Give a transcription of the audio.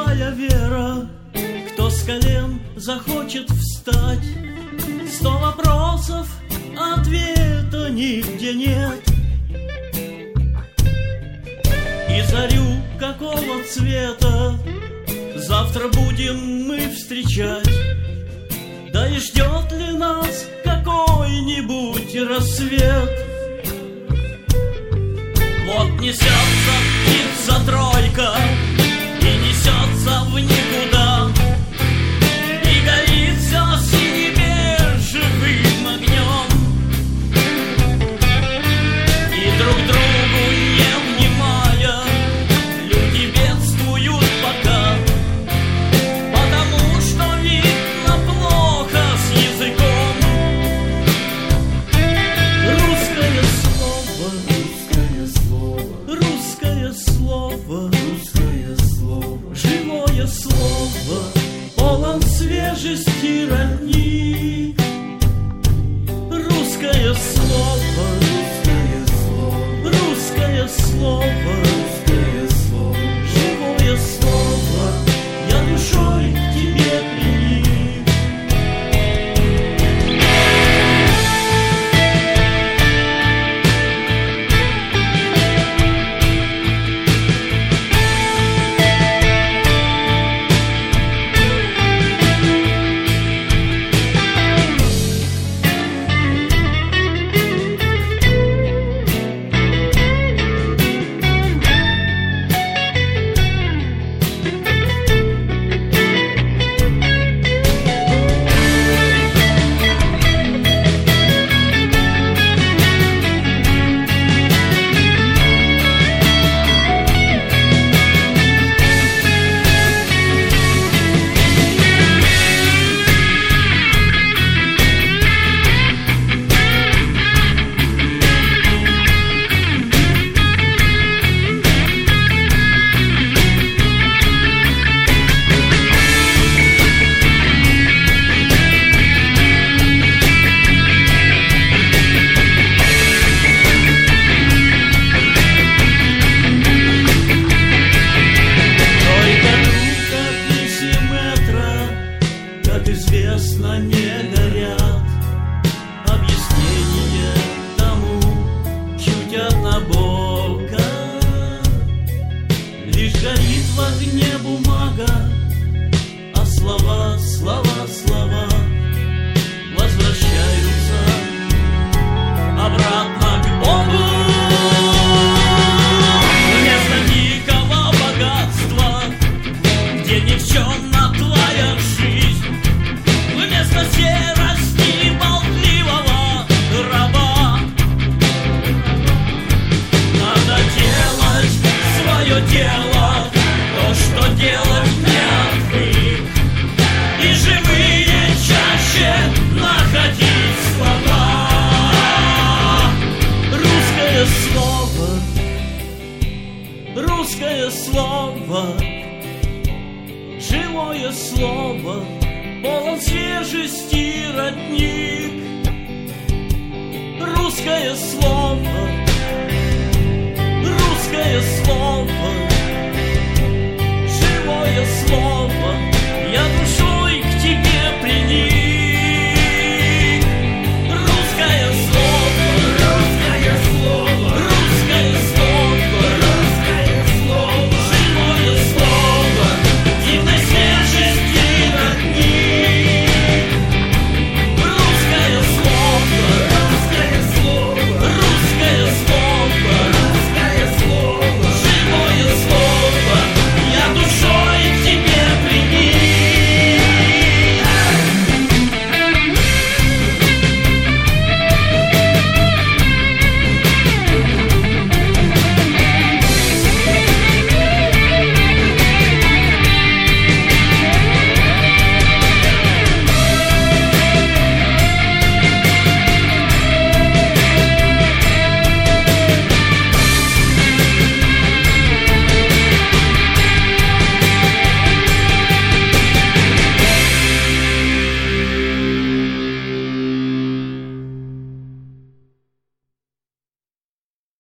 живая вера. Кто с колен захочет встать, 100 вопросов, ответа нигде нет. И зарю какого цвета завтра будем мы встречать? Да и ждет ли нас какой-нибудь рассвет? Вот несется птица-тройка и несется в никуда, и горит все сине-бежевым огнем. И друг другу не внимая, люди бедствуют пока, потому что видно плохо с языком. Русское слово, русское слово, русское слово, живое слово, полон свежести родник. Русское слово, русское слово, русское слово, живое слово, я душой к тебе приник. Известно, не горят объяснения тому, чуть однобоко. Лишь горит в огне бумага, а слова, слова, слова возвращаются обратно к Богу. Вместо дикого богатства, где никчемна твоя жизнь, вместо серости болтливого раба, надо делать свое дело, то, что делать не отвык, и живые чаще находить слова. Русское слово, русское слово, живое слово, полон свежести родник. Русское слово, русское слово,